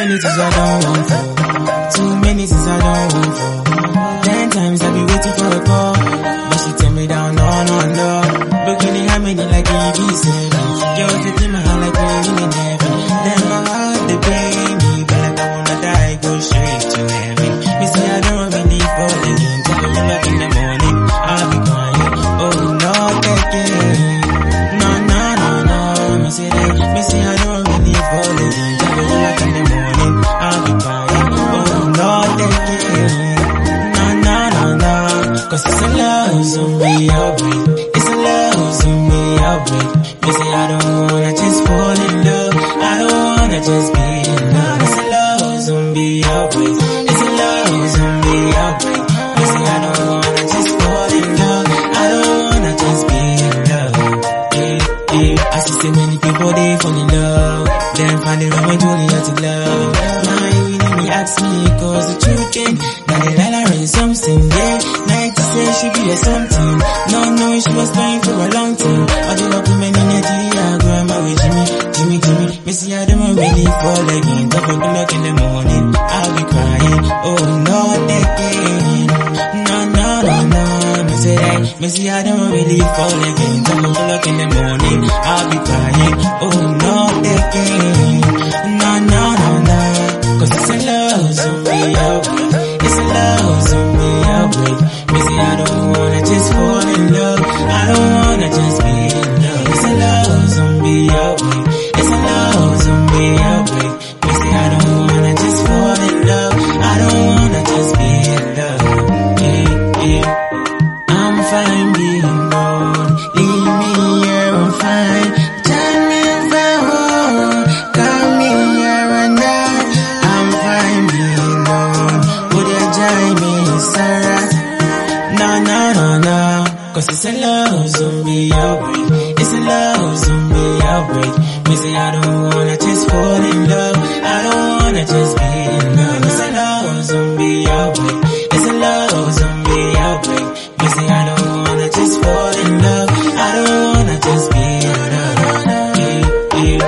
many things I don't want for. Too many things I don't want for. 10 times I be waiting for a call, but she tell me down, no, no, no. Beginning how many like EB7. Girls they take my hand like we're in heaven. Then my heart they pay me, but like I wanna die, go straight to heaven. Me say I don't really fall again. Till I wake up in the morning, I'll be crying. Oh no, again. No, no, no, no. Me say I don't really fall again. Till I wake up in the morning, I'll be crying. Oh no, again. No, no, no, no. 'Cause it's a love zombie outbreak. It's a love zombie outbreak. Me say I don't wanna just fall in love. I don't wanna just be in love. It's a love zombie outbreak. It's a love zombie outbreak. Me say I don't wanna just fall in love. I don't wanna just be in love. Yeah. I see so many people they fall in love, then find the wrong Julia to love. Now you really me ask me 'cause the truth came. Now they lie around something, yeah. Night to say she be a something. No, she was trying for a long time. I do up with many diagram with Jimmy. Me see I don't really fall again. Don't go luck in the morning, I'll be crying. Oh no, again. No. Me see I don't really fall again. Don't go luck in the morning, I'll be crying. Oh no, again. No. 'Cause it's a love zombie outbreak. It's a love zombie outbreak. Me say I don't wanna just fall in love. I don't wanna just be in love. It's a love zombie outbreak. It's a love zombie outbreak. Me say I don't wanna just fall in love. I don't wanna just be in love. Yeah. I'm fine being alone. Leave me here, I'm fine. Tell me if I want. Call me here and now. I'm fine being alone. Would you join me, Sarah? No. 'Cause it's a love zombie outbreak. It's a love zombie outbreak. Me say I don't wanna just fall in love. I don't wanna just be in love. It's a love zombie outbreak. It's a love zombie outbreak. Me say I don't wanna just fall in love. I don't wanna just be in love. Yeah.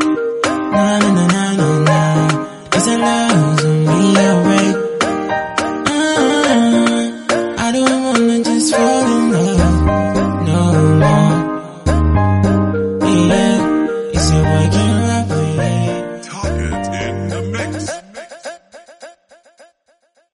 No. It's a love zombie outbreak. I don't wanna just fall in love no more. Yeah, it's a breaking